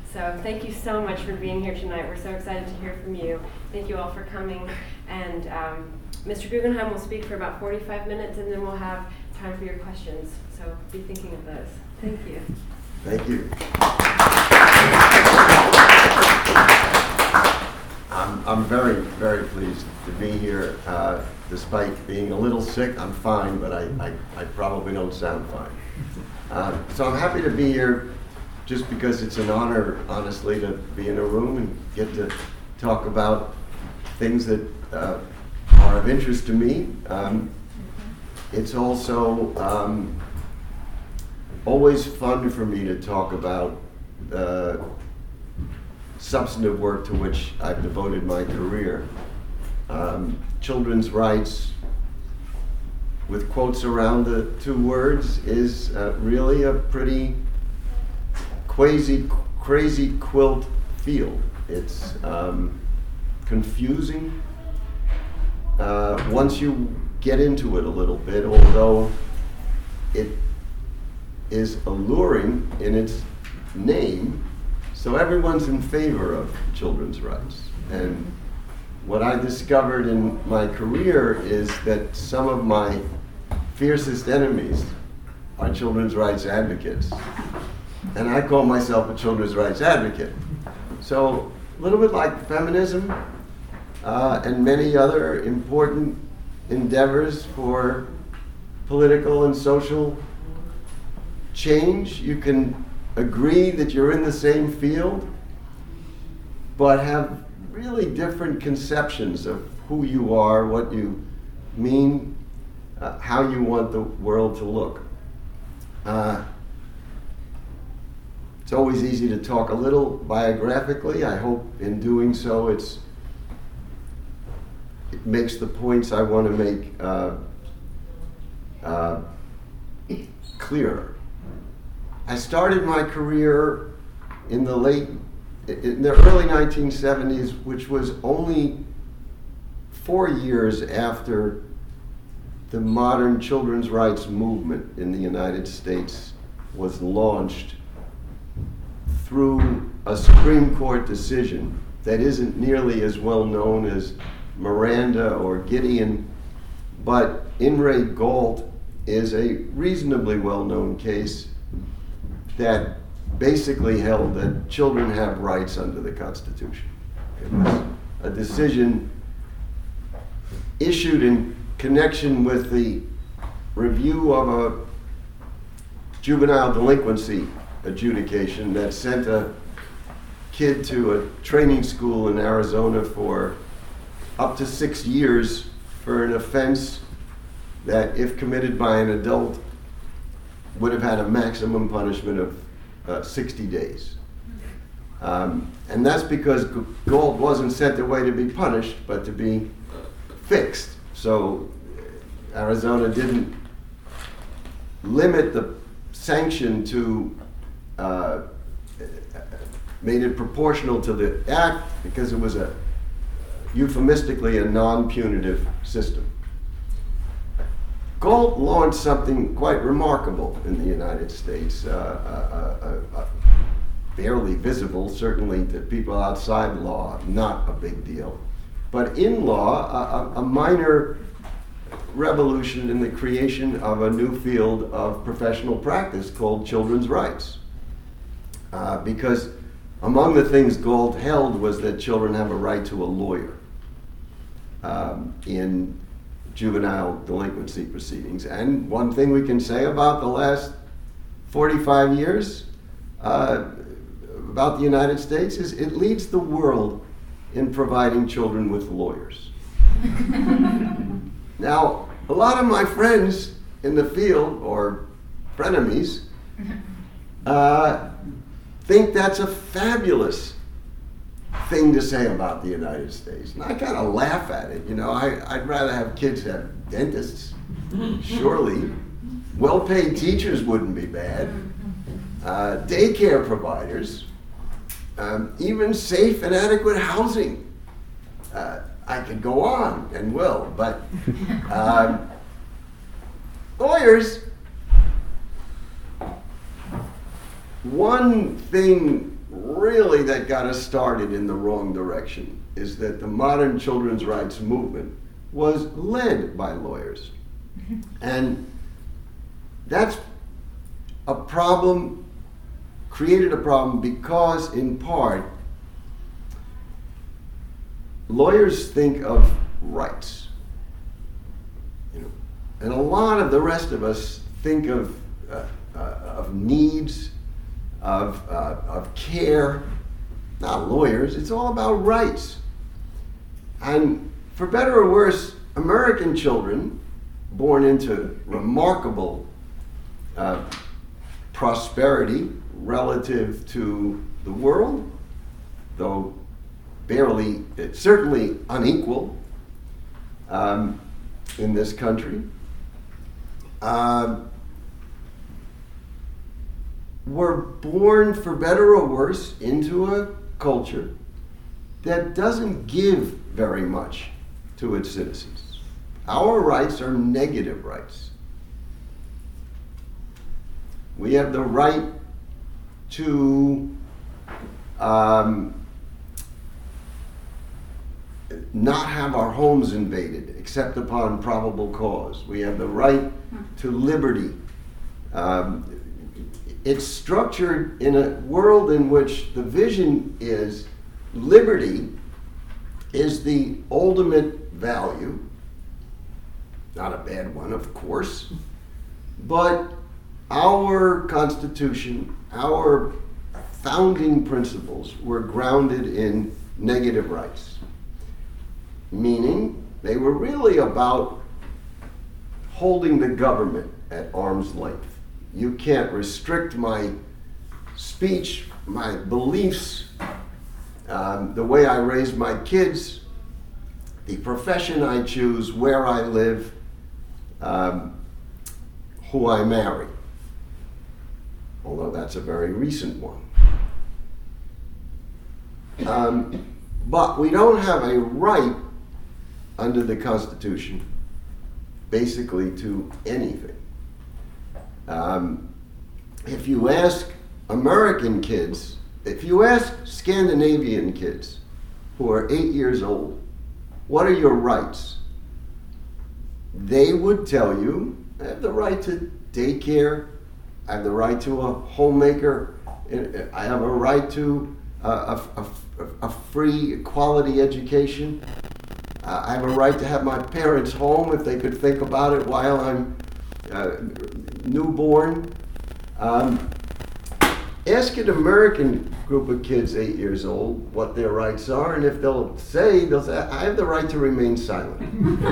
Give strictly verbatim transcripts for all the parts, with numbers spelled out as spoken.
So thank you so much for being here tonight. We're so excited to hear from you. Thank you all for coming. And um, Mister Guggenheim will speak for about forty-five minutes, and then we'll have time for your questions. So be thinking of those. Thank you. Thank you. I'm, I'm very, very pleased to be here. Uh, despite being a little sick, I'm fine, but I, I, I probably don't sound fine. Uh, so I'm happy to be here just because it's an honor, honestly, to be in a room and get to talk about things that uh, are of interest to me. Um, it's also um, always fun for me to talk about uh, substantive work to which I've devoted my career. Um, children's rights, with quotes around the two words, is uh, really a pretty quasi, crazy quilt field. It's um, confusing uh, once you get into it a little bit, although it is alluring in its name, so everyone's in favor of children's rights. And what I discovered in my career is that some of my fiercest enemies are children's rights advocates. And I call myself a children's rights advocate. So a little bit like feminism uh, and many other important endeavors for political and social change, you can agree that you're in the same field, but have really different conceptions of who you are, what you mean, uh, how you want the world to look. Uh, it's always easy to talk a little biographically. I hope in doing so it's it makes the points I want to make uh, uh, clearer. I started my career in the late, in the early nineteen seventies, which was only four years after the modern children's rights movement in the United States was launched through a Supreme Court decision that isn't nearly as well known as Miranda or Gideon, but In re Gault is a reasonably well-known case that basically held that children have rights under the Constitution. It was a decision issued in connection with the review of a juvenile delinquency adjudication that sent a kid to a training school in Arizona for up to six years for an offense that, if committed by an adult, would have had a maximum punishment of uh, sixty days. Um, and that's because Gault wasn't sent away to be punished, but to be fixed. So Arizona didn't limit the sanction to, uh, made it proportional to the act because it was a, euphemistically, a non-punitive system. Gault launched something quite remarkable in the United States, uh, uh, uh, uh, barely visible, certainly to people outside law, not a big deal. But in law, a, a minor revolution in the creation of a new field of professional practice called children's rights. Uh, because among the things Gault held was that children have a right to a lawyer um, in juvenile delinquency proceedings. And one thing we can say about the last forty-five years uh, about the United States is it leads the world in providing children with lawyers. Now, a lot of my friends in the field, or frenemies, uh, think that's a fabulous thing to say about the United States. And I kind of laugh at it. You know, I, I'd rather have kids have dentists, surely. Well-paid teachers wouldn't be bad. Uh, daycare providers, um, even safe and adequate housing. Uh, I could go on and will, but um, lawyers, one thing really that got us started in the wrong direction is that the modern children's rights movement was led by lawyers. And that's a problem, created a problem because, in part, lawyers think of rights. You know, and a lot of the rest of us think of, uh, uh, of needs, of, uh, of care. Not lawyers, it's all about rights. And for better or worse, American children born into remarkable uh, prosperity relative to the world, though barely, it's certainly unequal um, in this country, uh, were born, for better or worse, into a culture that doesn't give very much to its citizens. Our rights are negative rights. We have the right to um, not have our homes invaded except upon probable cause. We have the right to liberty. Um, it's structured in a world in which the vision is liberty is the ultimate value. Not a bad one, of course, but our Constitution, our founding principles were grounded in negative rights, meaning they were really about holding the government at arm's length. You can't restrict my speech, my beliefs, um, the way I raise my kids, the profession I choose, where I live, um, who I marry. Although that's a very recent one. Um, but we don't have a right under the Constitution basically to anything. Um, if you ask American kids, if you ask Scandinavian kids who are eight years old, what are your rights? They would tell you, I have the right to daycare, I have the right to a homemaker, I have a right to a, a, a, a free quality education, uh, I have a right to have my parents home if they could think about it while I'm uh, newborn. Um, ask an American group of kids eight years old what their rights are, and if they'll say, they'll say, I have the right to remain silent.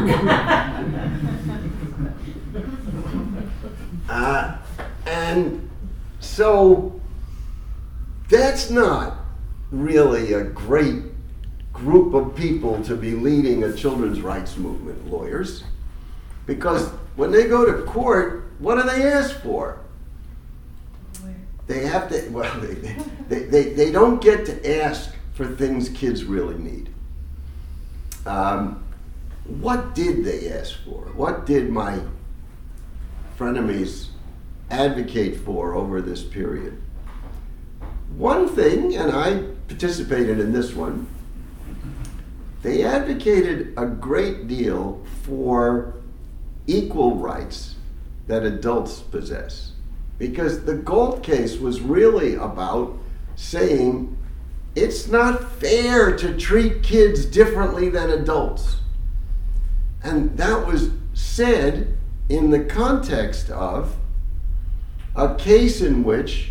uh, and so that's not really a great group of people to be leading a children's rights movement, lawyers, because when they go to court, what do they ask for? They have to, well, they, they, they, they don't get to ask for things kids really need. Um, what did they ask for? What did my frenemies advocate for over this period? One thing, and I participated in this one, they advocated a great deal for equal rights that adults possess. Because the Galt case was really about saying it's not fair to treat kids differently than adults. And that was said in the context of a case in which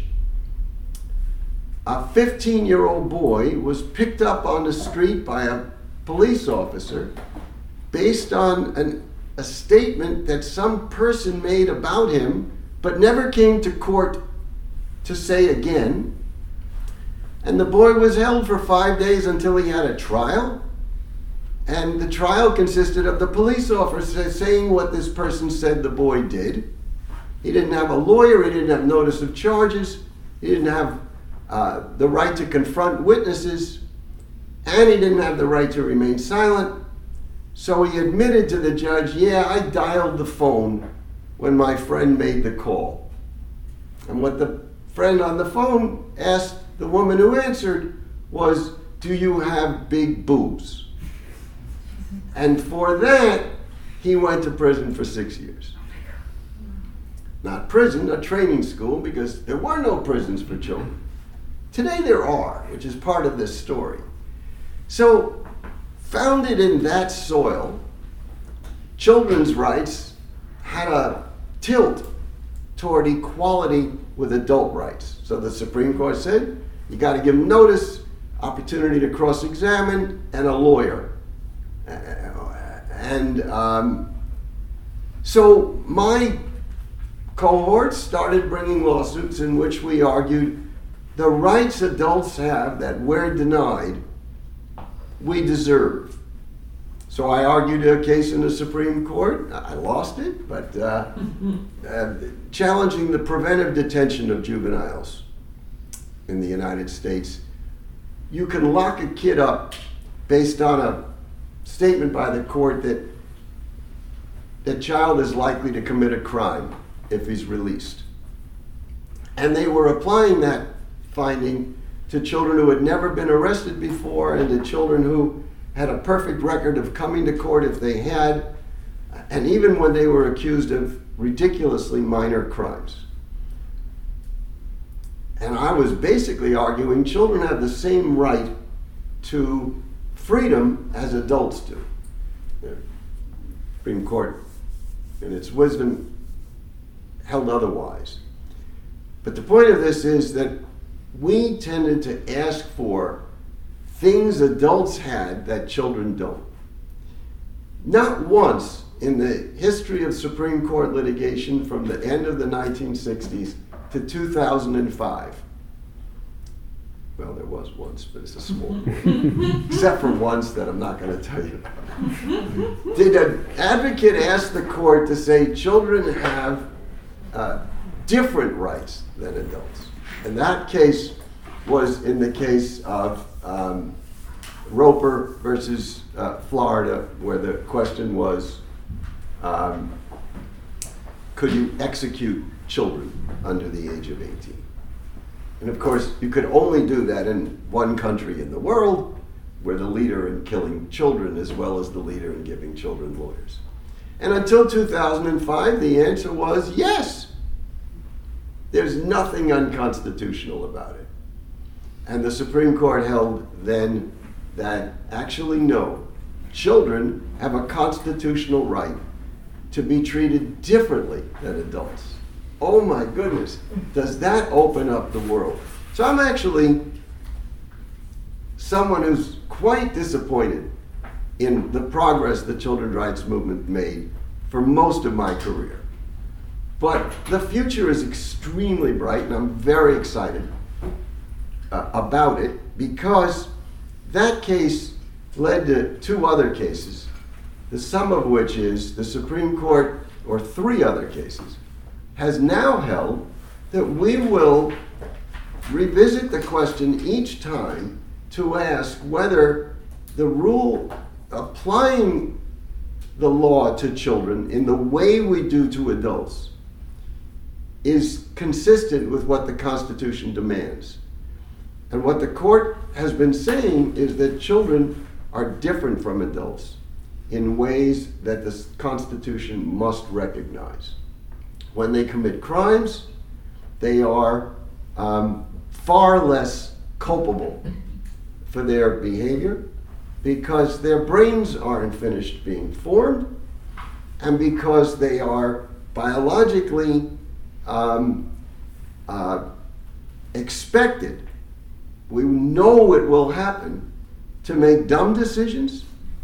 a fifteen-year-old boy was picked up on the street by a police officer based on an, a statement that some person made about him but never came to court to say again. And the boy was held for five days until he had a trial. And the trial consisted of the police officer saying what this person said the boy did. He didn't have a lawyer, he didn't have notice of charges, he didn't have uh, the right to confront witnesses, and he didn't have the right to remain silent. So he admitted to the judge, yeah, I dialed the phone when my friend made the call. And what the friend on the phone asked the woman who answered was, "Do you have big boobs?" And for that, he went to prison for six years. Not prison, a training school, because there were no prisons for children. Today there are, which is part of this story. So, founded in that soil, children's rights had a tilt toward equality with adult rights. So the Supreme Court said, you got to give them notice, opportunity to cross-examine, and a lawyer. And um, so my cohort started bringing lawsuits in which we argued the rights adults have that we're denied, we deserve. So I argued a case in the Supreme Court. I lost it, but uh, uh, challenging the preventive detention of juveniles in the United States. You can lock a kid up based on a statement by the court that the child is likely to commit a crime if he's released. And they were applying that finding to children who had never been arrested before and to children who had a perfect record of coming to court if they had, and even when they were accused of ridiculously minor crimes. And I was basically arguing children have the same right to freedom as adults do. The Supreme Court, in its wisdom, held otherwise. But the point of this is that we tended to ask for things adults had that children don't. Not once in the history of Supreme Court litigation from the end of the nineteen sixties to two thousand five. Well, there was once, but it's a small one. Except for once that I'm not going to tell you about. Did an advocate ask the court to say children have uh, different rights than adults? And that case was in the case of um, Roper versus uh, Florida, where the question was, um, could you execute children under the age of eighteen? And of course, you could only do that in one country in the world. We're the leader in killing children as well as the leader in giving children lawyers. And until two thousand five, the answer was yes. There's nothing unconstitutional about it. And the Supreme Court held then that actually no, children have a constitutional right to be treated differently than adults. Oh my goodness, does that open up the world? So I'm actually someone who's quite disappointed in the progress the children's rights movement made for most of my career. But the future is extremely bright, and I'm very excited uh, about it, because that case led to two other cases, the sum of which is the Supreme Court, or three other cases, has now held that we will revisit the question each time to ask whether the rule applying the law to children in the way we do to adults is consistent with what the Constitution demands. And what the court has been saying is that children are different from adults in ways that the Constitution must recognize. When they commit crimes, they are um, far less culpable for their behavior because their brains aren't finished being formed and because they are biologically um, uh, expected. We know it will happen to make dumb decisions,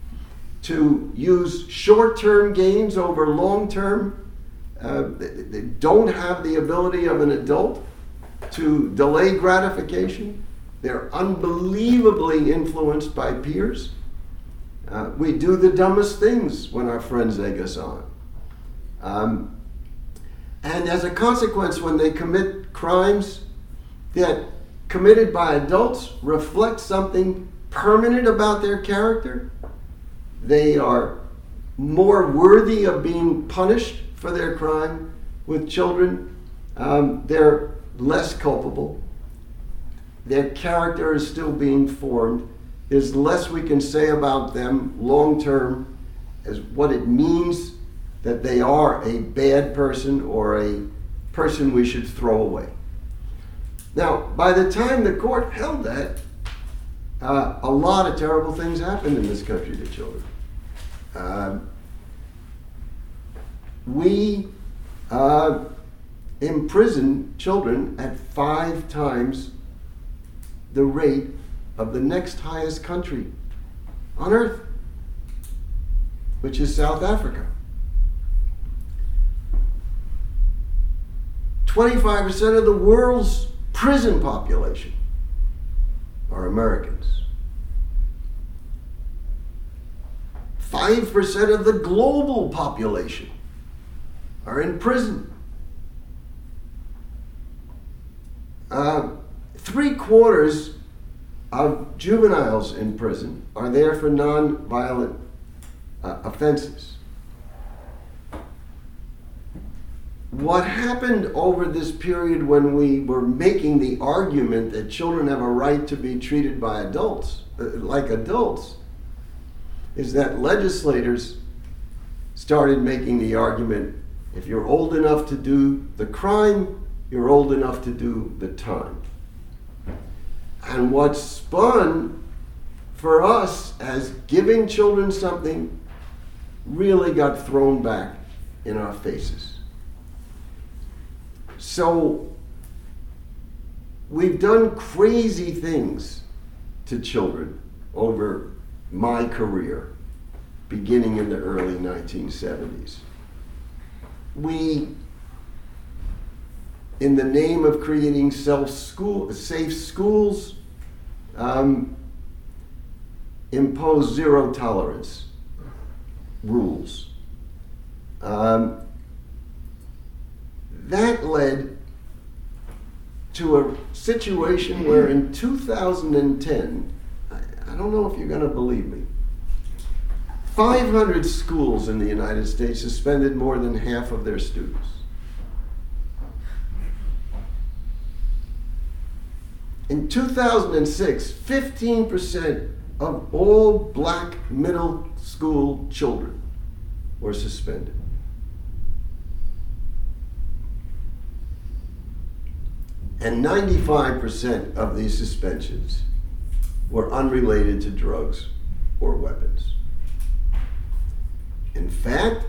to use short-term gains over long-term. Uh, they, they don't have the ability of an adult to delay gratification. They're unbelievably influenced by peers. Uh, we do the dumbest things when our friends egg us on. Um, and as a consequence, when they commit crimes that committed by adults reflect something permanent about their character, they are more worthy of being punished for their crime. With children, um, they're less culpable. their character is still being formed. There's less we can say about them long term as what it means that they are a bad person or a person we should throw away. Now, by the time the court held that, uh, a lot of terrible things happened in this country to children. Uh, we uh, imprison children at five times the rate of the next highest country on earth, which is South Africa. twenty-five percent of the world's prison population are Americans. five percent of the global population are in prison. Uh, three quarters of juveniles in prison are there for non-violent uh, offenses. What happened over this period when we were making the argument that children have a right to be treated by adults, uh, like adults, is that legislators started making the argument, if you're old enough to do the crime, you're old enough to do the time. And what spun for us as giving children something really got thrown back in our faces. So we've done crazy things to children over my career, beginning in the early nineteen seventies. We, in the name of creating self-school, safe schools, um, impose zero tolerance rules. Um, that led to a situation where in two thousand ten, I, I don't know if you're going to believe me, five hundred schools in the United States suspended more than half of their students. In two thousand six, fifteen percent of all black middle school children were suspended. And ninety-five percent of these suspensions were unrelated to drugs or weapons. In fact,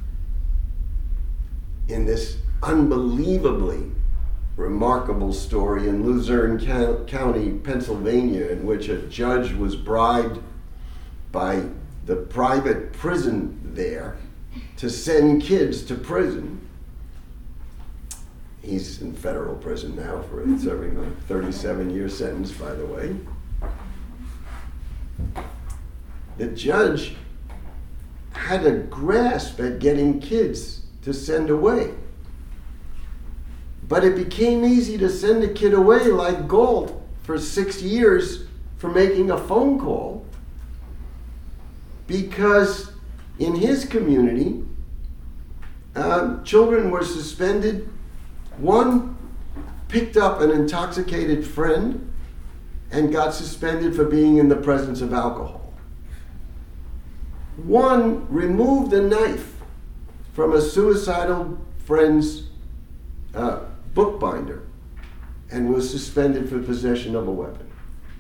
in this unbelievably remarkable story in Luzerne County, Pennsylvania, in which a judge was bribed by the private prison there to send kids to prison. He's in federal prison now for serving a thirty-seven year sentence, by the way. The judge had a grasp at getting kids to send away. But it became easy to send a kid away like Galt for six years for making a phone call, because in his community, uh, children were suspended. One picked up an intoxicated friend and got suspended for being in the presence of alcohol. One removed a knife from a suicidal friend's uh, bookbinder and was suspended for possession of a weapon.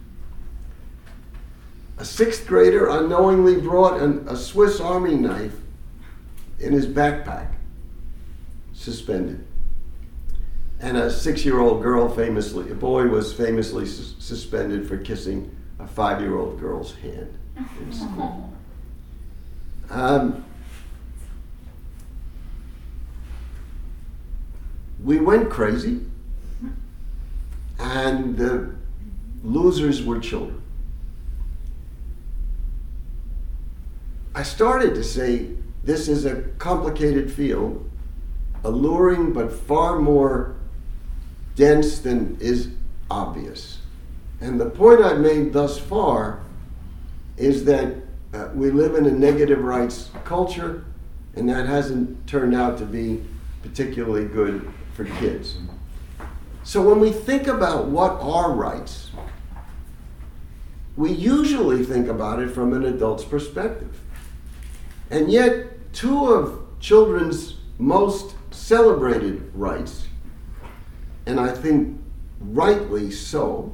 A sixth grader unknowingly brought an, a Swiss Army knife in his backpack, suspended. And a six-year-old girl, famously, a boy was famously su- suspended for kissing a five-year-old girl's hand in school. Um, we went crazy, and the losers were children. I started to say this is a complicated field, alluring but far more dense than is obvious. And the point I've made thus far is that uh, we live in a negative rights culture, and that hasn't turned out to be particularly good for kids. So when we think about what are rights, we usually think about it from an adult's perspective. And yet, two of children's most celebrated rights, and I think rightly so,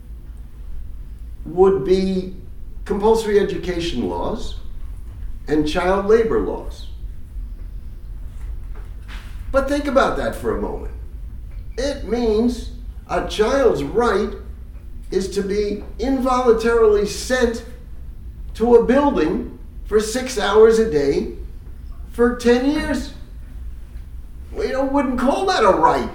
would be compulsory education laws and child labor laws. But think about that for a moment. It means a child's right is to be involuntarily sent to a building for six hours a day for ten years. We don't, wouldn't call that a right.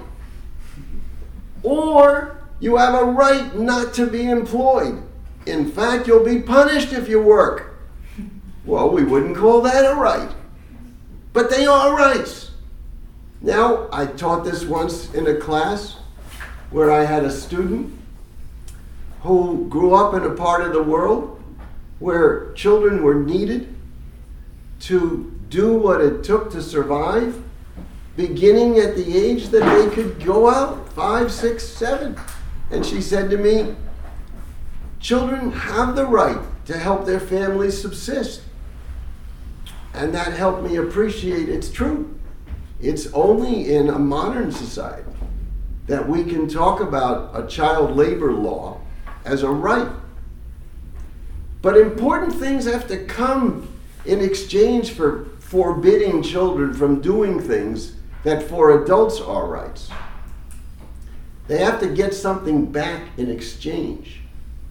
Or you have a right not to be employed. In fact, you'll be punished if you work. Well, we wouldn't call that a right. But they are rights. Now, I taught this once in a class where I had a student who grew up in a part of the world where children were needed to do what it took to survive, beginning at the age that they could go out, five, six, seven. And she said to me, children have the right to help their families subsist. And that helped me appreciate it's true. It's only in a modern society that we can talk about a child labor law as a right. But important things have to come in exchange for forbidding children from doing things that for adults are rights. They have to get something back in exchange.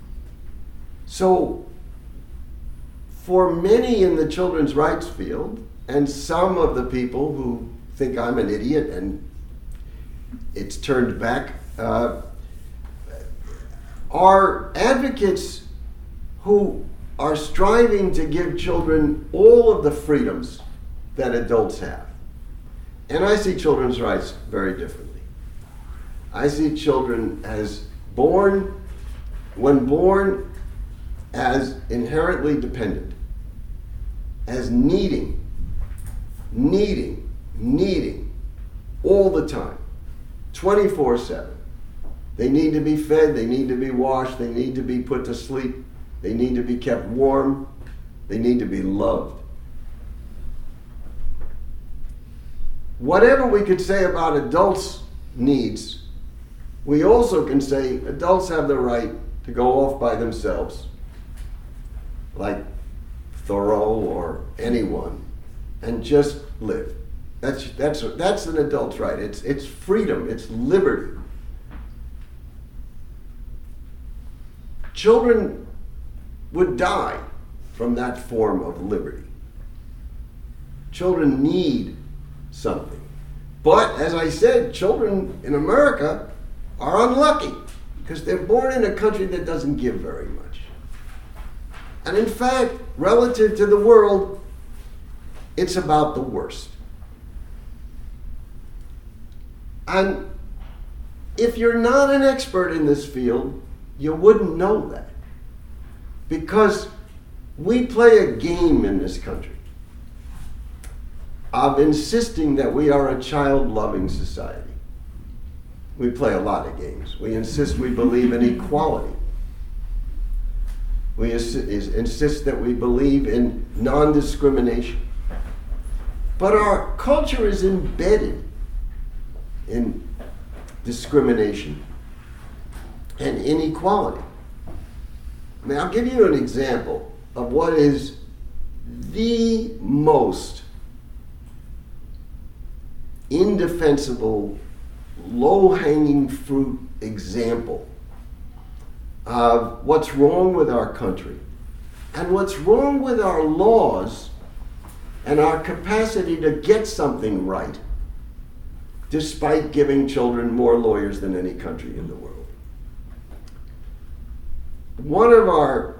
So, for many in the children's rights field, and some of the people who think I'm an idiot and it's turned back, uh, are advocates who are striving to give children all of the freedoms that adults have. And I see children's rights very differently. I see children as born, when born, as inherently dependent, as needing, needing, needing all the time, twenty-four seven. They need to be fed, they need to be washed, they need to be put to sleep, they need to be kept warm, they need to be loved. Whatever we could say about adults' needs, we also can say adults have the right to go off by themselves, like Thoreau or anyone, and just live. That's that's that's an adult's right. It's it's freedom. It's liberty. Children would die from that form of liberty. Children need something. But as I said, children in America are unlucky because they're born in a country that doesn't give very much. And in fact, relative to the world, it's about the worst. And if you're not an expert in this field, you wouldn't know that. Because we play a game in this country of insisting that we are a child-loving society. We play a lot of games. We insist we believe in equality. We ins- insist that we believe in non-discrimination. But our culture is embedded in discrimination and inequality. I mean, I'll give you an example of what is the most indefensible, low-hanging fruit example of what's wrong with our country and what's wrong with our laws and our capacity to get something right, despite giving children more lawyers than any country in the world. One of our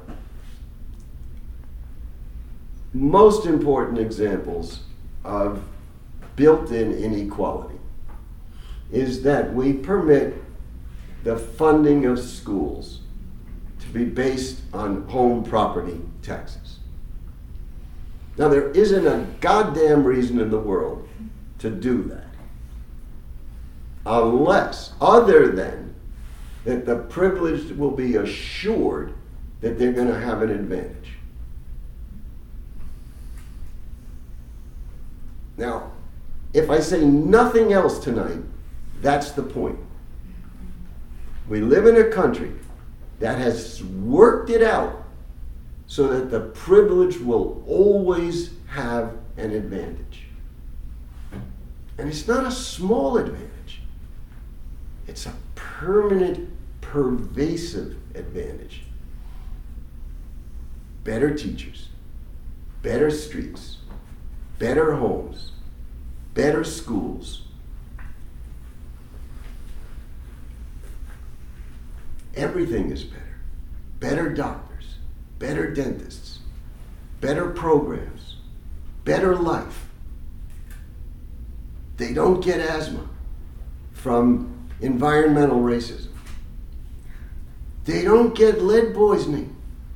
most important examples of built-in inequality is that we permit the funding of schools to be based on home property taxes. Now, there isn't a goddamn reason in the world to do that. unless, other than, that the privileged will be assured that they're going to have an advantage. Now, if I say nothing else tonight, that's the point. We live in a country that has worked it out so that the privileged will always have an advantage. And it's not a small advantage. It's a permanent, pervasive advantage. Better teachers, better streets, better homes, better schools. Everything is better. Better doctors, better dentists, better programs, better life. They don't get asthma from environmental racism. They don't get lead poisoning.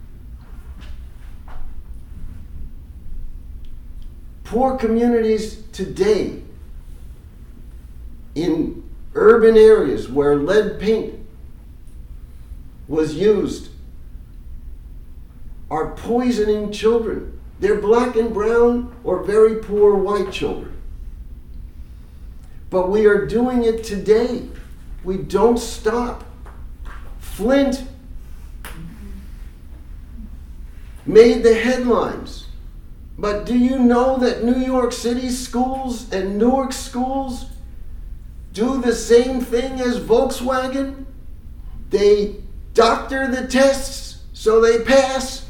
Poor communities today in urban areas where lead paint was used are poisoning children. They're black and brown or very poor white children. But we are doing it today. We don't stop. Flint made the headlines. But do you know that New York City schools and Newark schools do the same thing as Volkswagen? They doctor the tests so they pass.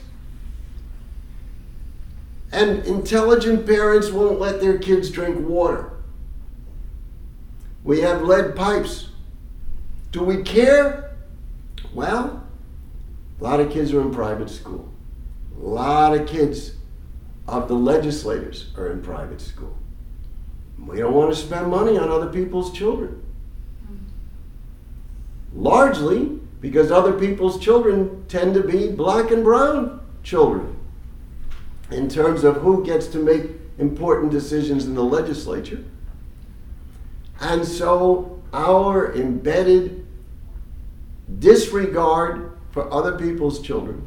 And intelligent parents won't let their kids drink water. We have lead pipes. Do we care? Well, a lot of kids are in private school. A lot of kids of the legislators are in private school. We don't want to spend money on other people's children. Largely because other people's children tend to be black and brown children in terms of who gets to make important decisions in the legislature. And so our embedded disregard for other people's children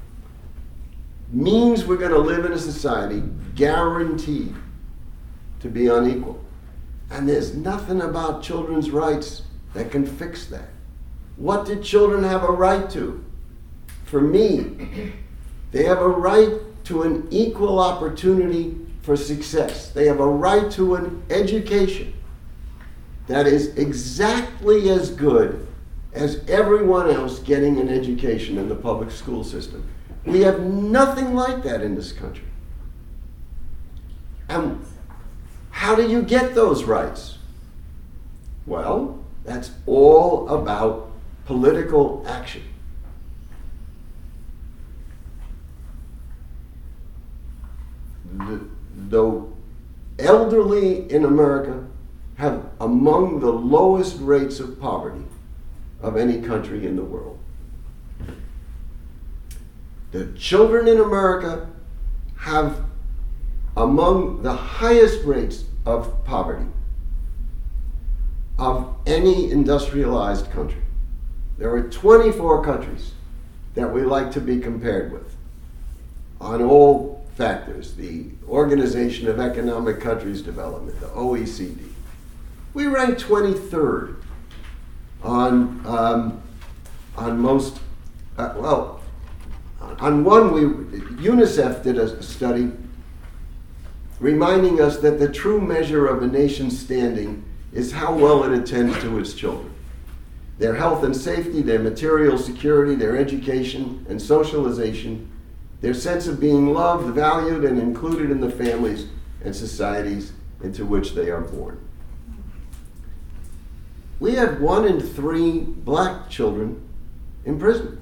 means we're going to live in a society guaranteed to be unequal. And there's nothing about children's rights that can fix that. What do children have a right to? For me, they have a right to an equal opportunity for success. They have a right to an education that is exactly as good as everyone else getting an education in the public school system. We have nothing like that in this country. And how do you get those rights? Well, that's all about political action. The, the elderly in America have among the lowest rates of poverty of any country in the world. The children in America have among the highest rates of poverty of any industrialized country. There are twenty-four countries that we like to be compared with on all factors, the Organization of Economic Countries Development, the O E C D. We rank twenty-third on, um, on most, uh, well, on one, we, UNICEF did a study reminding us that the true measure of a nation's standing is how well it attends to its children. Their health and safety, their material security, their education and socialization, their sense of being loved, valued, and included in the families and societies into which they are born. We have one in three black children in prison.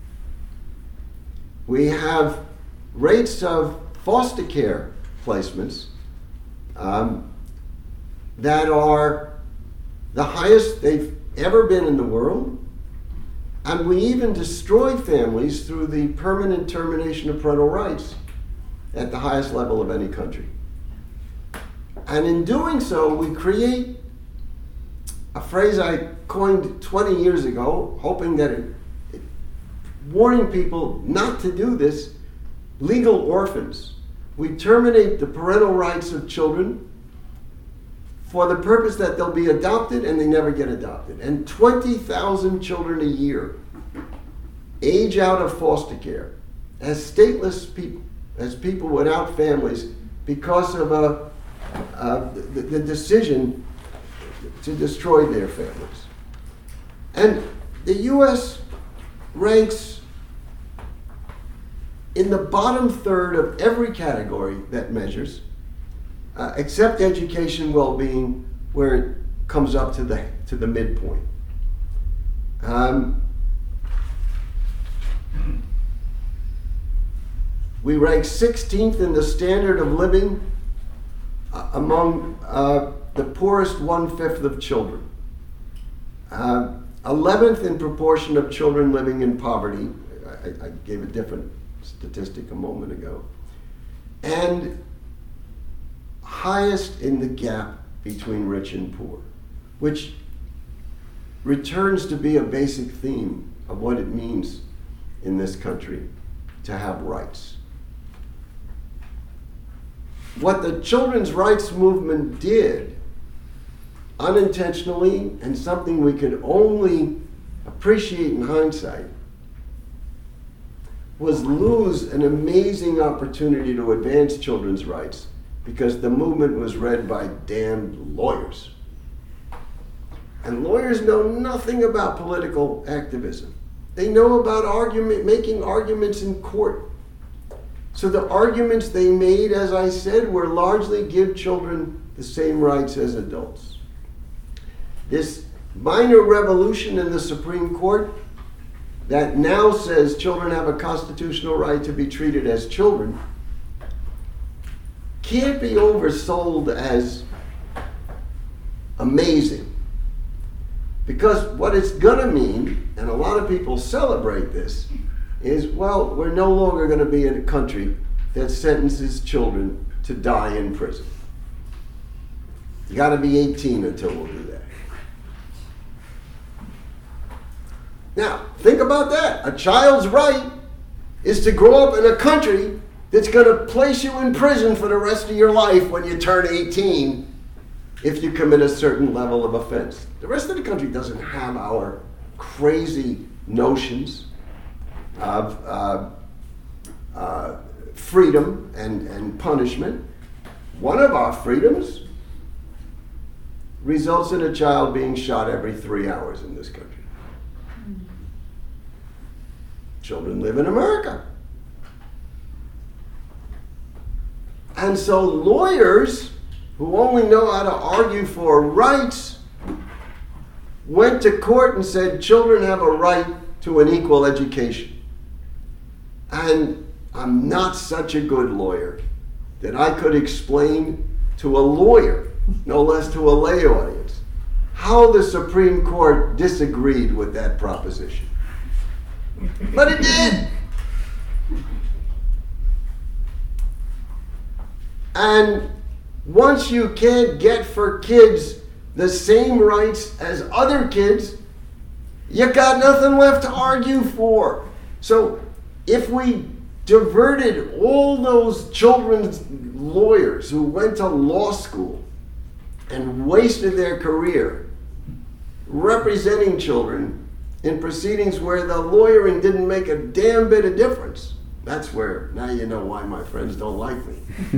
We have rates of foster care placements um, that are the highest they've ever been in the world. And we even destroy families through the permanent termination of parental rights at the highest level of any country. And in doing so, we create a phrase I coined twenty years ago, hoping that it, it warning people not to do this. Legal orphans. We terminate the parental rights of children for the purpose that they'll be adopted and they never get adopted. And twenty thousand children a year age out of foster care as stateless people, as people without families, because of a, uh, the, the decision to destroy their families. And the U S ranks in the bottom third of every category that measures, uh, except education, well-being, where it comes up to the to the midpoint. Um, we rank sixteenth in the standard of living uh, among uh, the poorest one-fifth of children. Uh, eleventh in proportion of children living in poverty. I, I gave a different statistic a moment ago. And highest in the gap between rich and poor, which returns to be a basic theme of what it means in this country to have rights. What the children's rights movement did, unintentionally, and something we could only appreciate in hindsight, was lose an amazing opportunity to advance children's rights because the movement was read by damned lawyers. And lawyers know nothing about political activism. They know about argument, making arguments in court. So the arguments they made, as I said, were largely give children the same rights as adults. This minor revolution in the Supreme Court that now says children have a constitutional right to be treated as children can't be oversold as amazing. Because what it's gonna mean, and a lot of people celebrate this, is, well, we're no longer gonna be in a country that sentences children to die in prison. You gotta be eighteen until we'll do that. Now, think about that. A child's right is to grow up in a country that's gonna place you in prison for the rest of your life when you turn eighteen if you commit a certain level of offense. The rest of the country doesn't have our crazy notions of uh, uh, freedom and, and punishment. One of our freedoms results in a child being shot every three hours in this country. Children live in America. And so lawyers who only know how to argue for rights went to court and said children have a right to an equal education. And I'm not such a good lawyer that I could explain to a lawyer, no less to a lay audience, how the Supreme Court disagreed with that proposition. But it did. And once you can't get for kids the same rights as other kids, you got nothing left to argue for. So if we diverted all those children's lawyers who went to law school and wasted their career representing children in proceedings where the lawyering didn't make a damn bit of difference, that's where, now you know why my friends don't like me.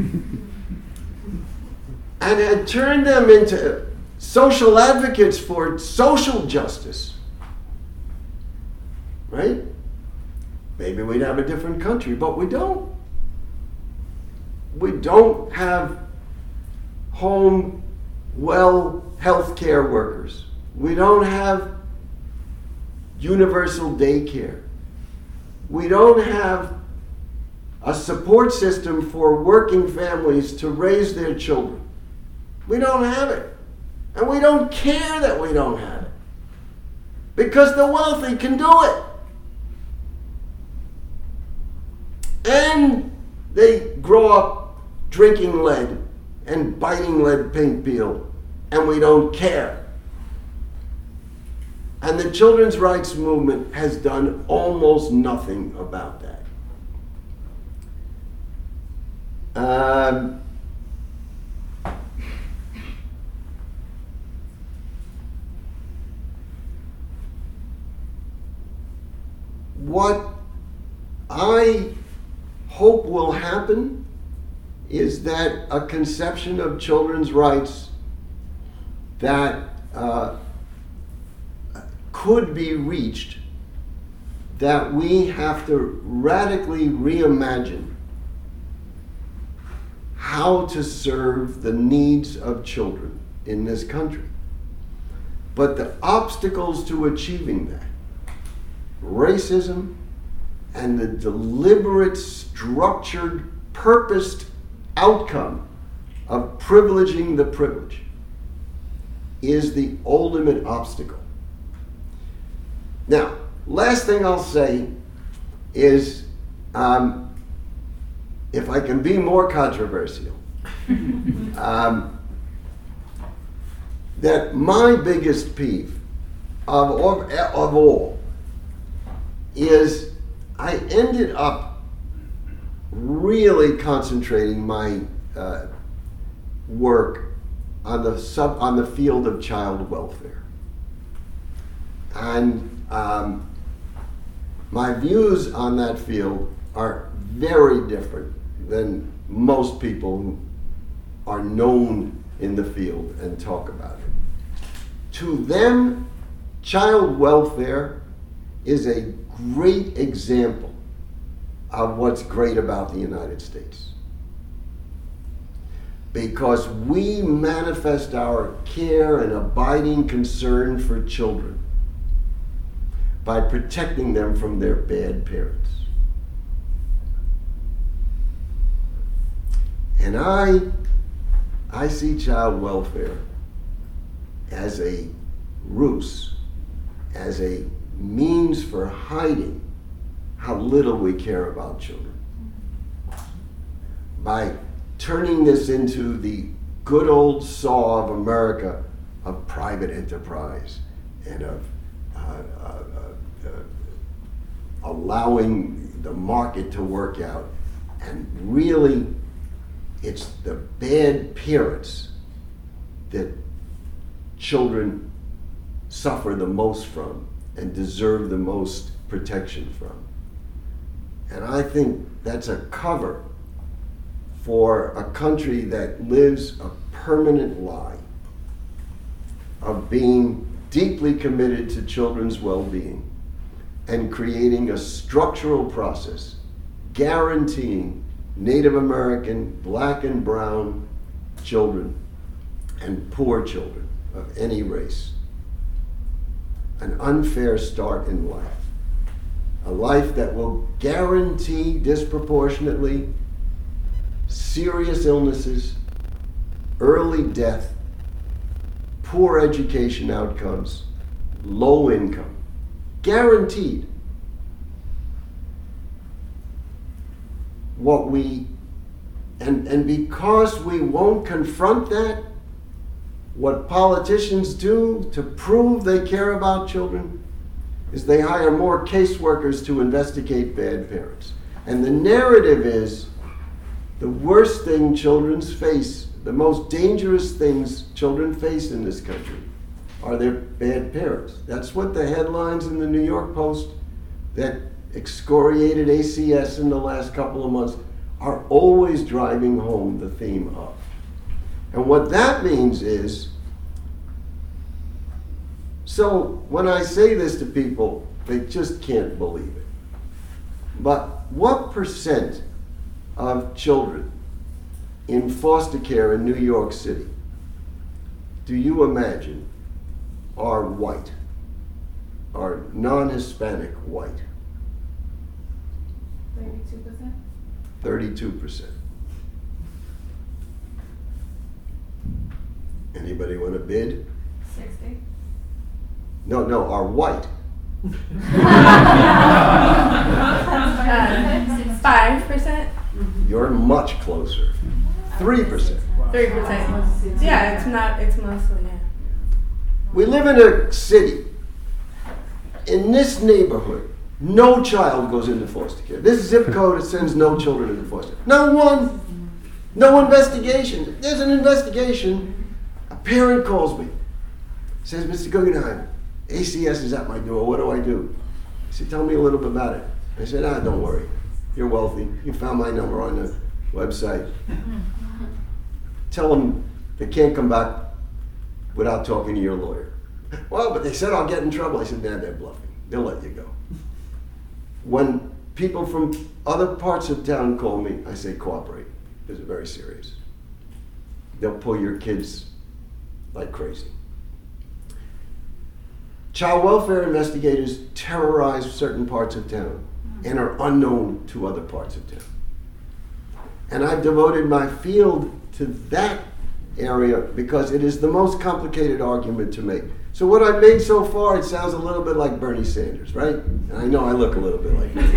And had turned them into social advocates for social justice, right? Maybe we'd have a different country, but we don't. We don't have home, well, health care workers. We don't have universal daycare. We don't have a support system for working families to raise their children. We don't have it. And we don't care that we don't have it. Because the wealthy can do it. And they grow up drinking lead and biting lead paint peel, and we don't care. And the children's rights movement has done almost nothing about that. Um, what I hope will happen is that a conception of children's rights that uh, could be reached, that we have to radically reimagine how to serve the needs of children in this country. But the obstacles to achieving that, racism and the deliberate, structured, purposed outcome of privileging the privileged, is the ultimate obstacle. Now, last thing I'll say is, um, if I can be more controversial, um, that my biggest peeve of, of, of all is I ended up really concentrating my uh, work on the sub on the field of child welfare, and um, my views on that field are very different than most people who are known in the field and talk about it. To them, child welfare is a great example of what's great about the United States, because we manifest our care and abiding concern for children by protecting them from their bad parents. And I, I see child welfare as a ruse, as a means for hiding how little we care about children. By turning this into the good old saw of America of private enterprise and of uh, uh, uh, uh, allowing the market to work out. And really, it's the bad parents that children suffer the most from and deserve the most protection from. And I think that's a cover for a country that lives a permanent lie of being deeply committed to children's well-being and creating a structural process guaranteeing Native American, black and brown children and poor children of any race an unfair start in life. A life that will guarantee disproportionately serious illnesses, early death, poor education outcomes, low income. Guaranteed. What we, and, and because we won't confront that, what politicians do to prove they care about children is they hire more caseworkers to investigate bad parents. And the narrative is the worst thing children face, the most dangerous things children face in this country are their bad parents. That's what the headlines in the New York Post that excoriated A C S in the last couple of months are always driving home the theme of. And what that means is, so when I say this to people, they just can't believe it. But what percent of children in foster care in New York City do you imagine are white, are non-Hispanic white? thirty-two percent? thirty-two percent. Anybody want to bid? sixty? No, no, are white. Five percent? You're much closer. Three percent. Three percent. Yeah, it's not, it's mostly, yeah. We live in a city in this neighborhood, no child goes into foster care. This zip code sends no children into foster. Not one. No investigation. There's an investigation. A parent calls me. Says, Mister Guggenheim, A C S is at my door. What do I do? He said, tell me a little bit about it. I said, ah, don't worry. You're wealthy. You found my number on the website. Tell them they can't come back without talking to your lawyer. Well, but they said I'll get in trouble. I said, nah, they're bluffing. They'll let you go. When people from other parts of town call me, I say cooperate, because it's very serious. They'll pull your kids like crazy. Child welfare investigators terrorize certain parts of town and are unknown to other parts of town. And I've devoted my field to that area because it is the most complicated argument to make. So what I've made so far, it sounds a little bit like Bernie Sanders, right? And I know I look a little bit like Bernie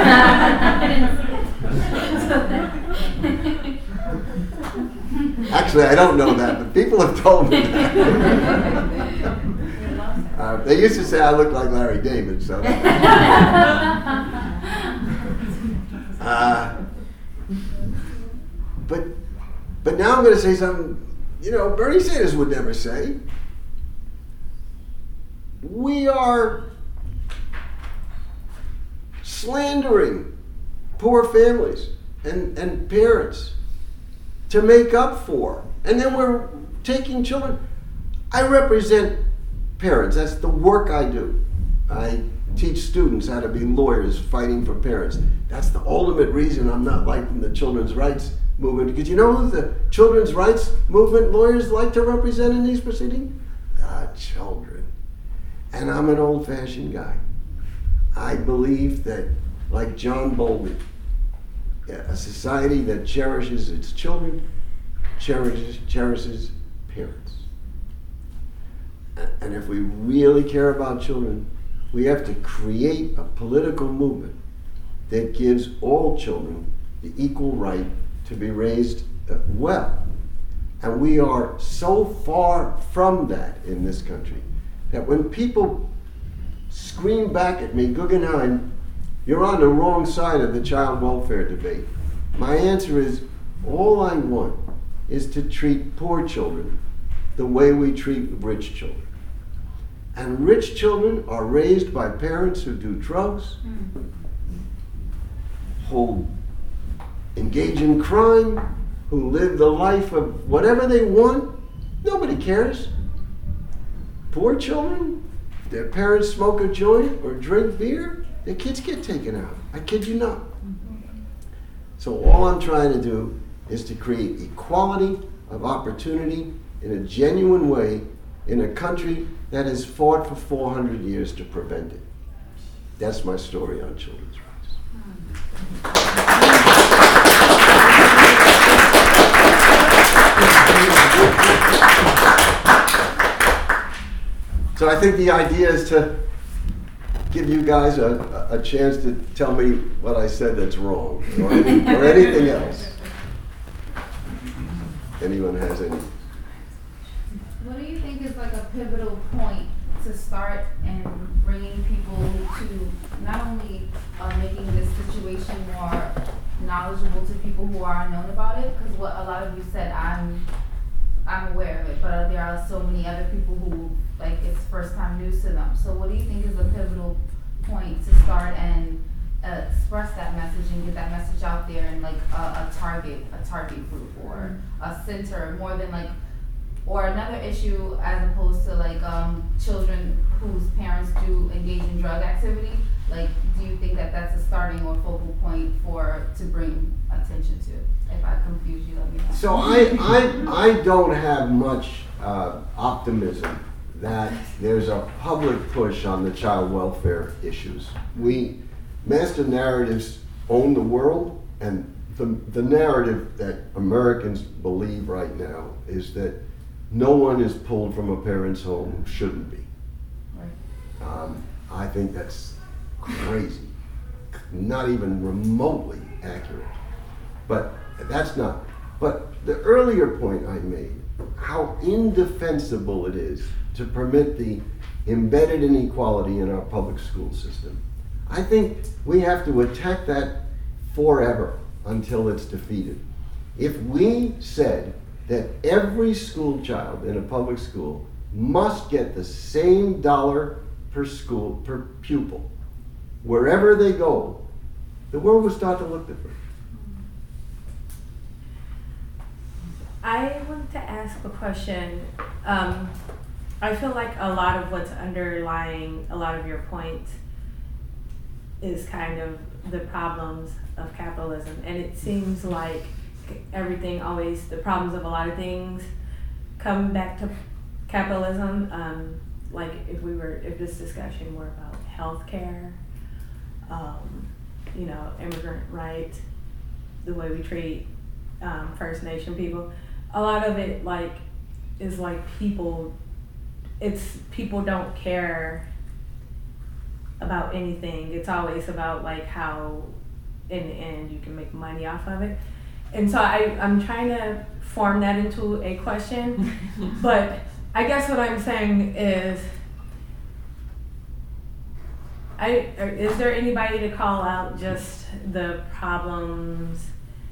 Sanders. Actually, I don't know that, but people have told me that. uh, they used to say I look like Larry David, so. uh, but, but now I'm going to say something, you know, Bernie Sanders would never say. We are slandering poor families and, and parents to make up for. And then we're taking children. I represent parents. That's the work I do. I teach students how to be lawyers fighting for parents. That's the ultimate reason I'm not liking the children's rights movement. Because you know who the children's rights movement lawyers like to represent in these proceedings? The children. And I'm an old-fashioned guy. I believe that, like John Bowlby, a society that cherishes its children cherishes, cherishes parents. And if we really care about children, we have to create a political movement that gives all children the equal right to be raised well. And we are so far from that in this country that when people scream back at me, Guggenheim, you're on the wrong side of the child welfare debate, my answer is, all I want is to treat poor children the way we treat rich children. And rich children are raised by parents who do drugs, who engage in crime, who live the life of whatever they want. Nobody cares. Poor children, their parents smoke a joint or drink beer, their kids get taken out. I kid you not. So all I'm trying to do is to create equality of opportunity in a genuine way in a country that has fought for four hundred years to prevent it. That's my story on children's rights. So I think the idea is to give you guys a, a chance to tell me what I said that's wrong, or, any, or anything else. Anyone has any? What do you think is like a pivotal point to start and bringing people to not only uh, making this situation more knowledgeable to people who are unknown about it? Because what a lot of you said, I'm I'm aware of it, but there are so many other people who, like, it's first time news to them. So what do you think is a pivotal point to start and uh, express that message and get that message out there in like a, a target, a target group or a center, more than like, or another issue as opposed to like um, children whose parents do engage in drug activity? Like, do you think that that's a starting or focal point for to bring attention to? If I confuse you, let me know. So I, I, I don't have much uh, optimism that there's a public push on the child welfare issues. We, master narratives own the world, and the, the narrative that Americans believe right now is that no one is pulled from a parent's home who shouldn't be. Right. Um, I think that's crazy, not even remotely accurate. But that's not. But the earlier point I made, how indefensible it is to permit the embedded inequality in our public school system. I think we have to attack that forever until it's defeated. If we said that every school child in a public school must get the same dollar per school, per pupil, wherever they go, the world would start to look different. I want to ask a question. Um, I feel like a lot of what's underlying a lot of your points is kind of the problems of capitalism. And it seems like everything always, the problems of a lot of things come back to capitalism. Um, like if we were, if this discussion were about healthcare, um, you know, immigrant rights, the way we treat um, First Nation people, a lot of it like is like people, it's people don't care about anything. It's always about like how in the end you can make money off of it. And so I, I'm trying to form that into a question, but I guess what I'm saying is, I, is there anybody to call out just the problems?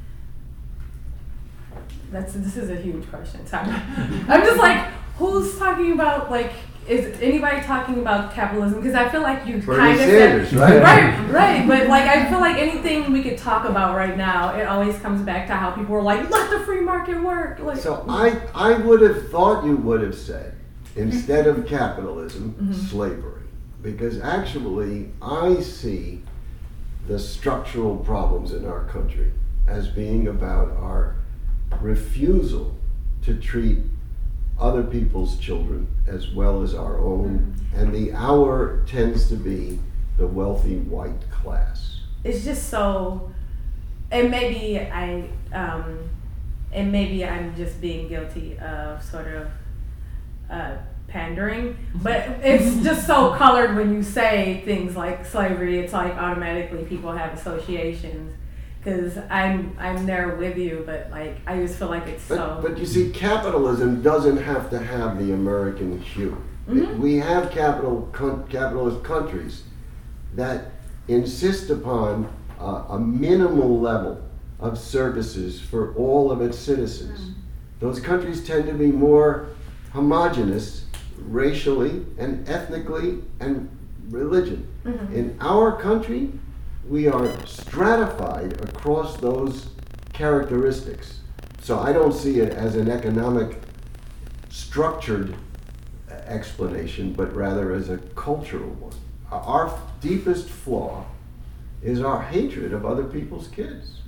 That's, this is a huge question, sorry. I'm just like, who's talking about like, is anybody talking about capitalism? Because I feel like you kind of Sanders, said, right? right, right. But like, I feel like anything we could talk about right now, it always comes back to how people are like, let the free market work. Like, So I, I would have thought you would have said, instead of capitalism, Mhm. slavery. Because actually, I see the structural problems in our country as being about our refusal to treat other people's children as well as our own, and the our tends to be the wealthy white class. it's just so, and maybe I, um, and maybe I'm just being guilty of sort of uh, pandering, but it's just so colored when you say things like slavery. It's like automatically people have associations. Because I'm I'm there with you, but like I just feel like it's But, so. but you see, capitalism doesn't have to have the American hue. Mhm. We have capital con- capitalist countries that insist upon uh, a minimal level of services for all of its citizens. Mm. Those countries tend to be more homogenous racially and ethnically and religion. Mhm. In our country, we are stratified across those characteristics. So I don't see it as an economic structured explanation, but rather as a cultural one. Our deepest flaw is our hatred of other people's kids.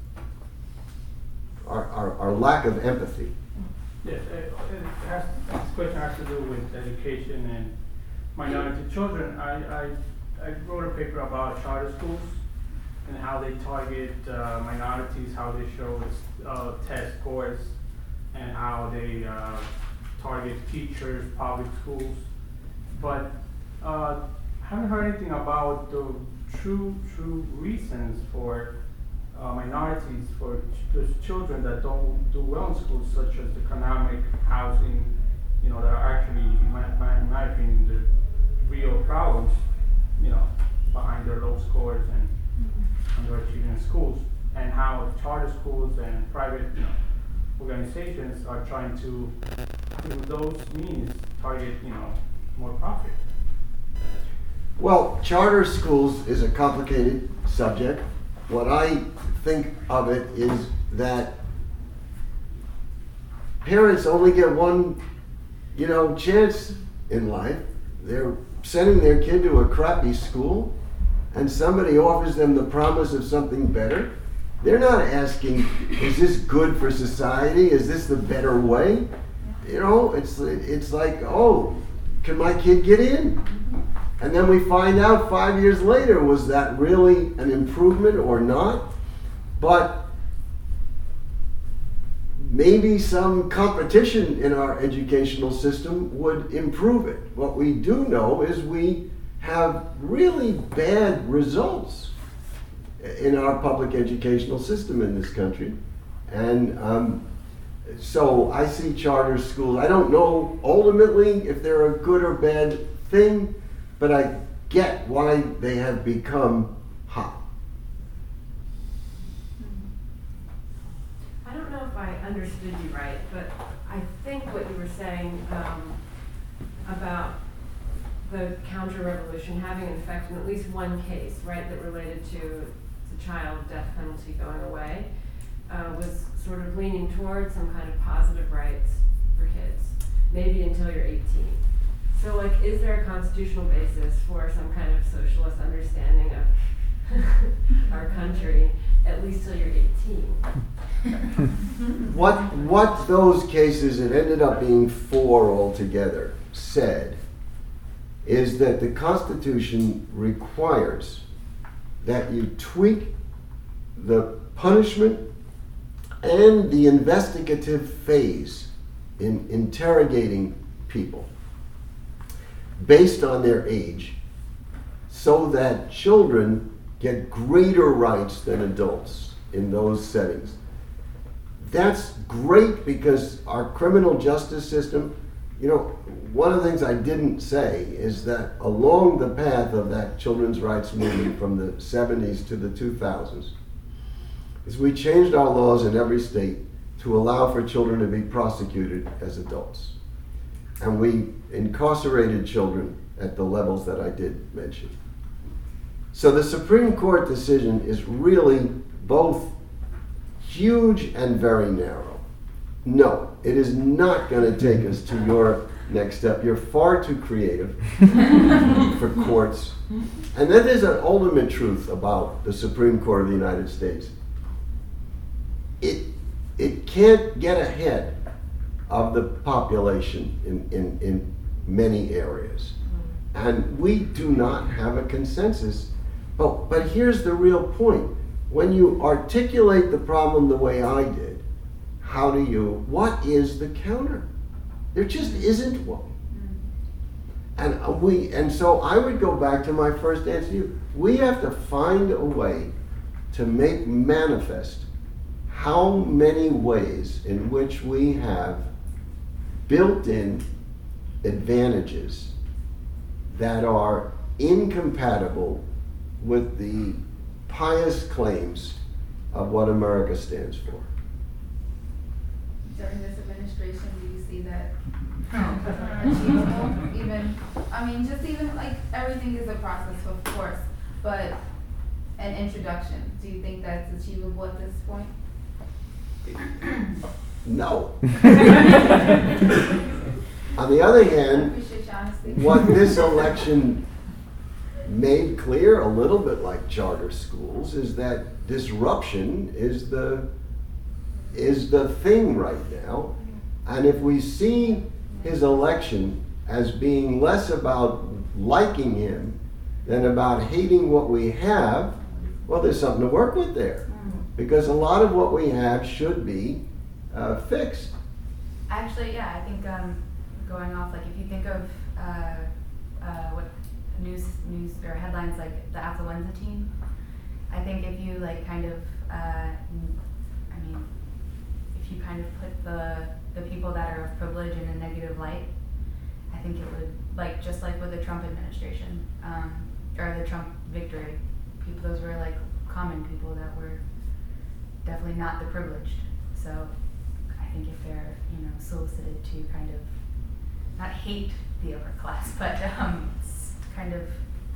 Our, our, our lack of empathy. Yes, it, it has, this question has to do with education and minority children. I, I, I wrote a paper about charter schools and how they target uh, minorities, how they show uh, test scores, and how they uh, target teachers, public schools. But uh, I haven't heard anything about the true, true reasons for uh, minorities, for ch- those children that don't do well in schools, such as economic, housing, you know, that are actually, in my, my, in my opinion, the real problems, you know, behind their low scores and underachieving in schools, and how charter schools and private, you know, organizations are trying to, through those means, target, you know, more profit. Well, charter schools is a complicated subject. What I think of it is that parents only get one, you know, chance in life. They're sending their kid to a crappy school, and somebody offers them the promise of something better. They're not asking, is this good for society? Is this the better way? You know, it's it's like, oh, can my kid get in? And then we find out five years later, was that really an improvement or not? But maybe some competition in our educational system would improve it. What we do know is we have really bad results in our public educational system in this country. And um, so I see charter schools, I don't know ultimately if they're a good or bad thing, but I get why they have become hot. I don't know if I understood you right, but I think what you were saying um, about the counter-revolution having an effect in at least one case, right, that related to the child death penalty going away, uh, was sort of leaning towards some kind of positive rights for kids, maybe until you're eighteen. So, like, is there a constitutional basis for some kind of socialist understanding of our country, at least till you're eighteen? What, what those cases, it ended up being four altogether, said is that the Constitution requires that you tweak the punishment and the investigative phase in interrogating people based on their age, so that children get greater rights than adults in those settings. That's great because our criminal justice system, you know, one of the things I didn't say is that along the path of that children's rights movement from the seventies to the two thousands, is we changed our laws in every state to allow for children to be prosecuted as adults. And we incarcerated children at the levels that I did mention. So the Supreme Court decision is really both huge and very narrow. No, it is not going to take us to your next step. You're far too creative for courts. And then there's an ultimate truth about the Supreme Court of the United States. It, it can't get ahead of the population in, in, in many areas. And we do not have a consensus. But, but here's the real point. When you articulate the problem the way I did, how do you, what is the counter? There just isn't one. And we, and so I would go back to my first answer to you. We have to find a way to make manifest how many ways in which we have built-in advantages that are incompatible with the pious claims of what America stands for. During this administration, do you see that achievable? Even, I mean, just even like everything is a process, of course, but an introduction. Do you think that's achievable at this point? No. On the other I hand, appreciate your honesty. what this election made clear, a little bit like charter schools, is that disruption is the is the thing right now. And if we see his election as being less about liking him than about hating what we have, well, there's something to work with there. Because a lot of what we have should be uh, fixed. Actually, yeah, I think um, going off, like if you think of uh, uh, what news news or headlines like the affluenza team, I think if you like kind of, uh, I mean, if you kind of put the the people that are of privilege in a negative light, I think it would, like just like with the Trump administration um, or the Trump victory, people those were like common people that were definitely not the privileged. So I think if they're, you know, solicited to kind of not hate the upper class, but um, kind of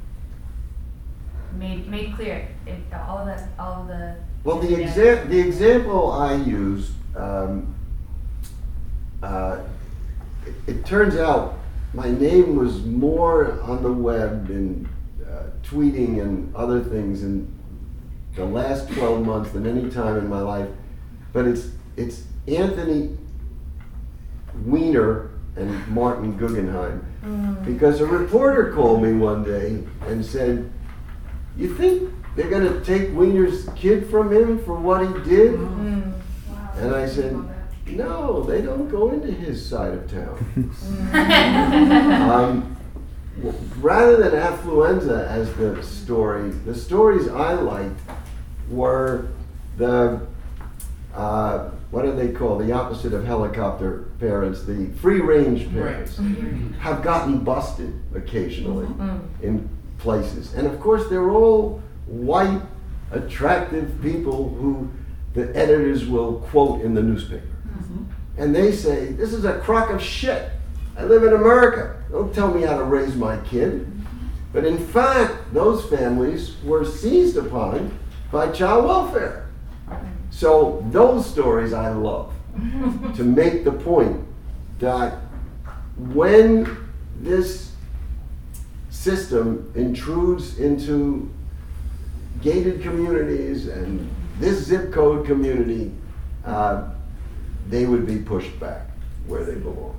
made made clear if all of that, all of the. Well, the exa- the example I used, um, uh, it, it turns out my name was more on the web and uh, tweeting and other things in the last twelve months than any time in my life, but it's it's Anthony Weiner and Martin Guggenheim, mm. because a reporter called me one day and said, "You think they're going to take Weiner's kid from him for what he did?" Mm. Wow. And I said, "No, they don't go into his side of town." um, rather than affluenza as the story, the stories I liked were the uh, what do they call the opposite of helicopter parents? The free range parents have gotten busted occasionally in places. And of course, they're all white, attractive people who the editors will quote in the newspaper. Mm-hmm. And they say, this is a crock of shit. I live in America. Don't tell me how to raise my kid. But in fact, those families were seized upon by child welfare. So those stories I love to make the point that when this system intrudes into gated communities and this zip code community, uh, they would be pushed back where they belong.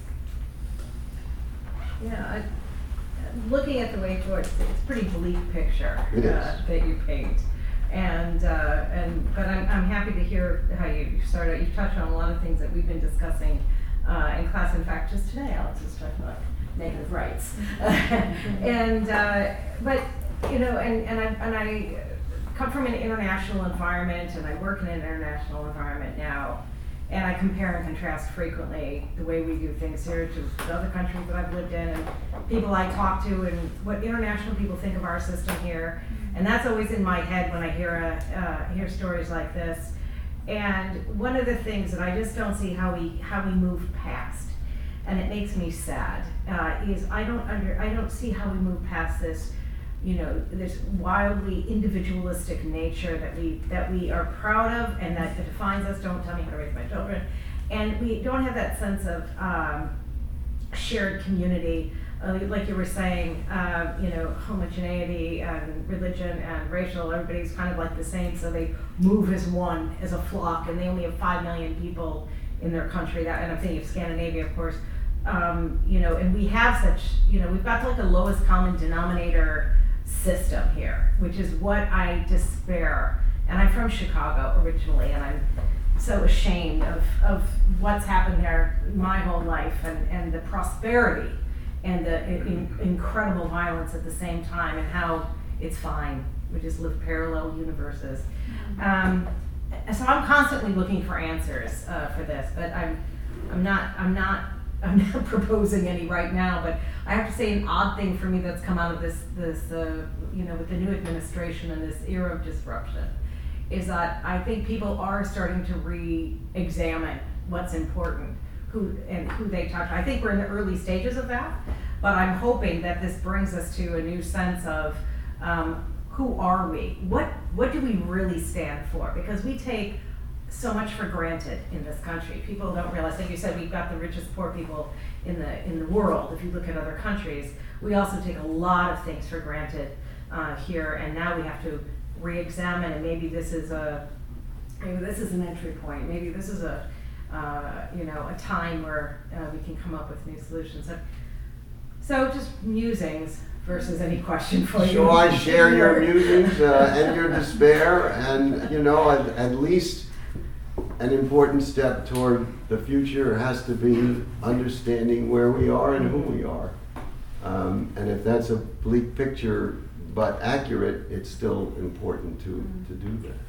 Yeah, I, looking at the way towards, it's a pretty bleak picture It is. uh, that you paint. And, uh, and but I'm, I'm happy to hear how you started, you touched on a lot of things that we've been discussing uh, in class. In fact, just today, Alex was talking about negative rights. and, uh, but, you know, and, and, I, and I come from an international environment, and I work in an international environment now, and I compare and contrast frequently the way we do things here to the other countries that I've lived in and people I talk to and what international people think of our system here. And that's always in my head when I hear a, uh, hear stories like this. And one of the things that I just don't see how we how we move past, and it makes me sad, uh, is I don't under I don't see how we move past this, you know, this wildly individualistic nature that we that we are proud of and that defines us. Don't tell me how to raise my children, and we don't have that sense of um, shared community. Uh, like you were saying, uh, you know, homogeneity and religion and racial, everybody's kind of like the same, so they move as one, as a flock, and they only have five million people in their country. That, and I'm thinking of Scandinavia, of course. Um, you know, and we have such, you know, we've got like a lowest common denominator system here, which is what I despair. And I'm from Chicago originally, and I'm so ashamed of, of what's happened there my whole life, and, and the prosperity and the in, incredible violence at the same time, and how it's fine. We just live parallel universes. Um, so I'm constantly looking for answers uh, for this, but I'm, I'm not, I'm not, I'm not proposing any right now. But I have to say, an odd thing for me that's come out of this, this, uh, you know, with the new administration and this era of disruption, is that I think people are starting to re-examine what's important. Who and who they touch. I think we're in the early stages of that, but I'm hoping that this brings us to a new sense of um, who are we? What what do we really stand for? Because we take so much for granted in this country. People don't realize, like you said, we've got the richest poor people in the in the world. If you look at other countries, we also take a lot of things for granted uh, here, and now we have to re-examine. And maybe this is a maybe this is an entry point. Maybe this is a Uh, you know, a time where uh, we can come up with new solutions. So, so just musings versus any question for you. So I share your musings uh, and your despair, and you know, at, at least an important step toward the future has to be understanding where we are and who we are. Um, and if that's a bleak picture but accurate, it's still important to, to do that.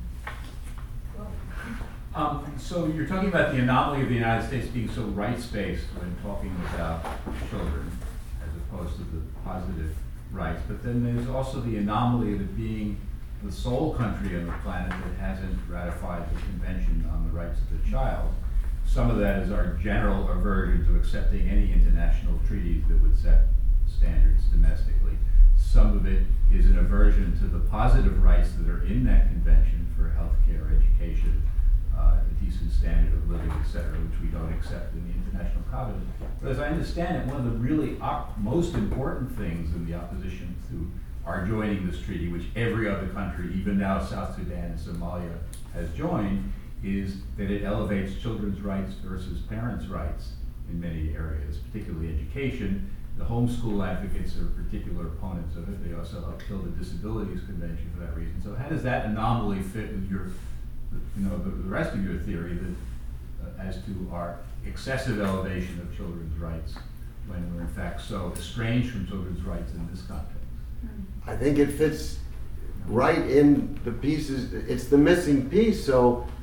Um, so you're talking about the anomaly of the United States being so rights-based when talking about children, as opposed to the positive rights. But then there's also the anomaly of it being the sole country on the planet that hasn't ratified the Convention on the Rights of the Child. Some of that is our general aversion to accepting any international treaties that would set standards domestically. Some of it is an aversion to the positive rights that are in that convention for healthcare, education, Uh, a decent standard of living, et cetera, which we don't accept in the International Covenant. But as I understand it, one of the really op- most important things in the opposition to our joining this treaty, which every other country, even now South Sudan and Somalia, has joined, is that it elevates children's rights versus parents' rights in many areas, particularly education. The homeschool advocates are particular opponents of it. They also upheld the Disabilities Convention for that reason. So how does that anomaly fit with your you know, the, the rest of your theory that uh, as to our excessive elevation of children's rights when we're in fact so estranged from children's rights in this context? I think it fits right in the pieces. It's the missing piece. So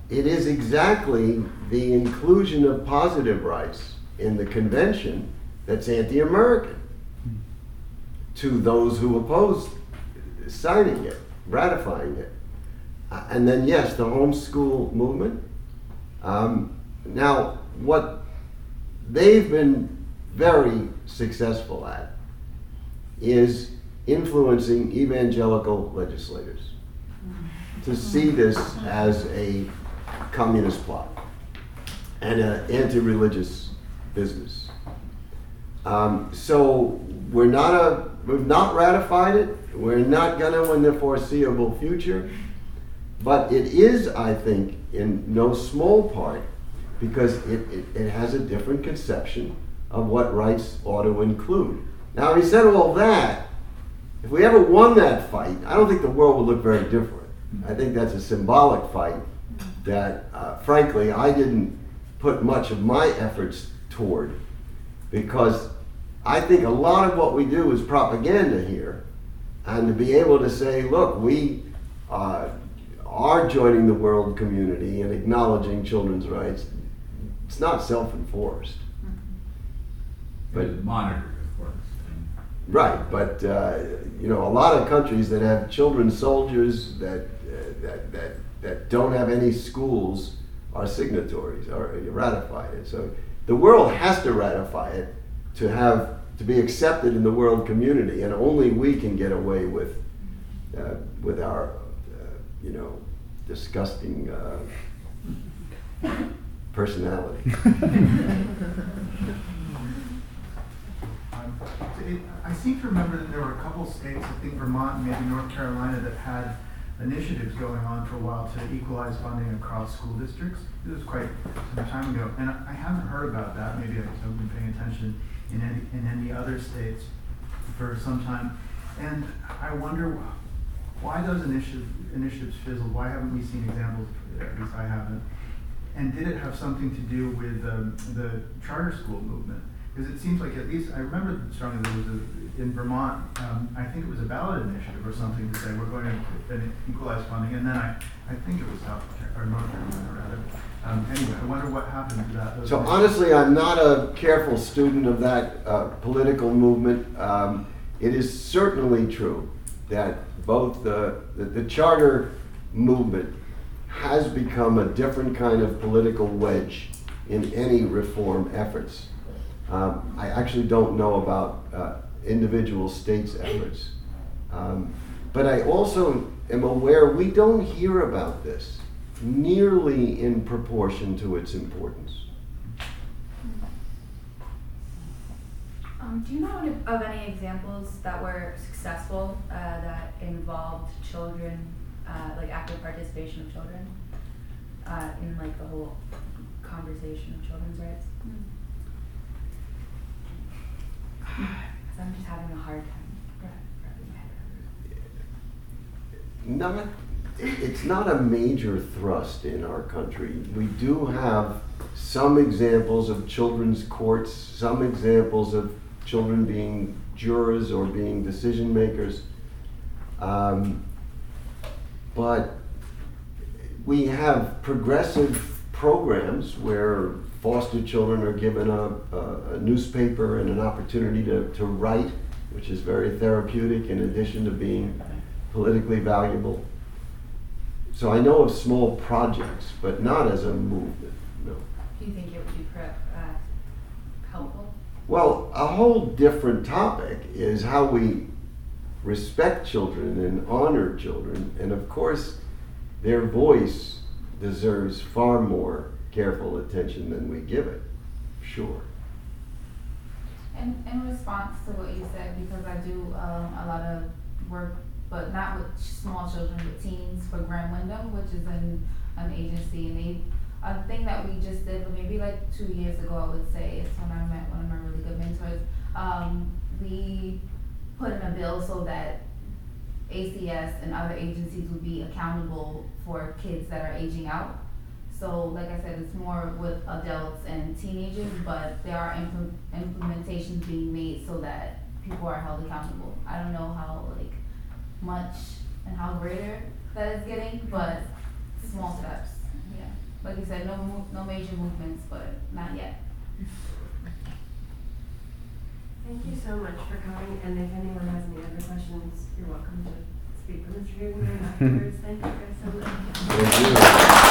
it is exactly the inclusion of positive rights in the convention that's anti-American to those who oppose signing it, ratifying it. Uh, and then, yes, the homeschool movement. Um, now, what they've been very successful at is influencing evangelical legislators to see this as a communist plot and an anti-religious business. Um, so we're not a, we've not ratified it. We're not gonna in the foreseeable future. But it is, I think, in no small part, because it, it, it has a different conception of what rights ought to include. Now, having said all that, if we ever won that fight, I don't think the world would look very different. I think that's a symbolic fight that, uh, frankly, I didn't put much of my efforts toward, because I think a lot of what we do is propaganda here, and to be able to say, look, we uh, are joining the world community and acknowledging children's rights, it's not self-enforced. But it's monitored, of course. and- Right, but uh, you know, a lot of countries that have children soldiers that uh, that that that don't have any schools are signatories or ratified it. So the world has to ratify it to have to be accepted in the world community, and only we can get away with uh, with our uh, you know disgusting uh, personality. Um, it, I seem to remember that there were a couple states, I think Vermont and maybe North Carolina, that had initiatives going on for a while to equalize funding across school districts. This was quite some time ago, and I haven't heard about that. Maybe I haven't been paying attention in any, in any other states for some time. And I wonder why those initiative, initiatives fizzled. Why haven't we seen examples? At least I haven't. And did it have something to do with um, the charter school movement? Because it seems like, at least I remember strongly there was a, in Vermont, um, I think it was a ballot initiative or something to say we're going to equalize funding, and then I, I think it was South Car- or North Carolina rather. Um, anyway, I wonder what happened to that. Those So initiatives. honestly, I'm not a careful student of that uh, political movement. Um, it is certainly true that both the, the, the charter movement has become a different kind of political wedge in any reform efforts. Um, I actually don't know about uh, individual states' efforts. Um, but I also am aware we don't hear about this nearly in proportion to its importance. Um, do you know of any examples that were successful uh, that involved children, uh, like active participation of children uh, in like the whole conversation of children's rights? Because I'm just having a hard time wrapping my head around it. Not, it's not a major thrust in our country. We do have some examples of children's courts, some examples of children being jurors or being decision makers. Um, but we have progressive programs where foster children are given a, a, a newspaper and an opportunity to, to write, which is very therapeutic in addition to being politically valuable. So I know of small projects, but not as a movement, no. Do you think it would be pre- uh, helpful? Well, a whole different topic is how we respect children and honor children, and of course, their voice deserves far more careful attention than we give it, sure. And in response to what you said, because I do um, a lot of work, but not with small children, with teens for Grand Wyndham, which is an, an agency, and they, a thing that we just did, maybe like two years ago, I would say, it's when I met one of my really good mentors. Um, we put in a bill so that A C S and other agencies would be accountable for kids that are aging out. So, like I said, it's more with adults and teenagers, but there are impl- implementations being made so that people are held accountable. I don't know how like much and how greater that is getting, but small steps. Yeah. like you said, no mo- no major movements, but not yet. Thank you so much for coming, and if anyone has any other questions, you're welcome to speak with Mister Guggenheim afterwards. Thank you guys so much. Thank you.